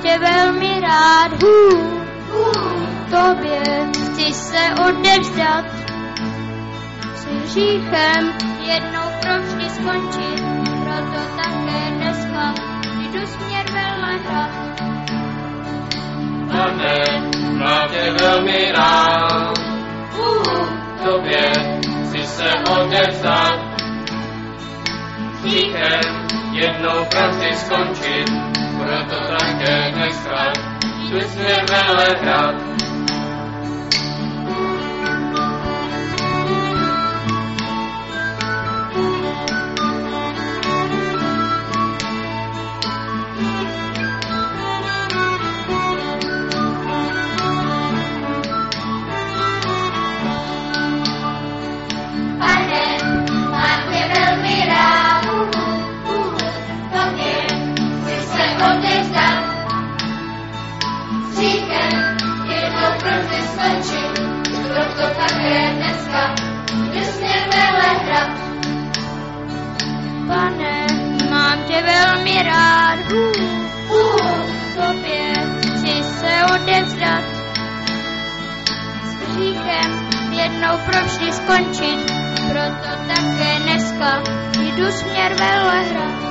tě velmi rád, tobě chci se odevzdat. S hříchem jednou provždy skončit, proto také dneska jdu směr Velehrad. Pane, mám tě velmi rád, tobě chci se odevzdat. S hříchem jednou provždy skončit, proto také dneska jdu směr Velehrad. Pane, mám tě velmi rád, tobě chci se odevzdat. S hříchem jednou provždy skončit, proto také dneska jdu směr Velehrad.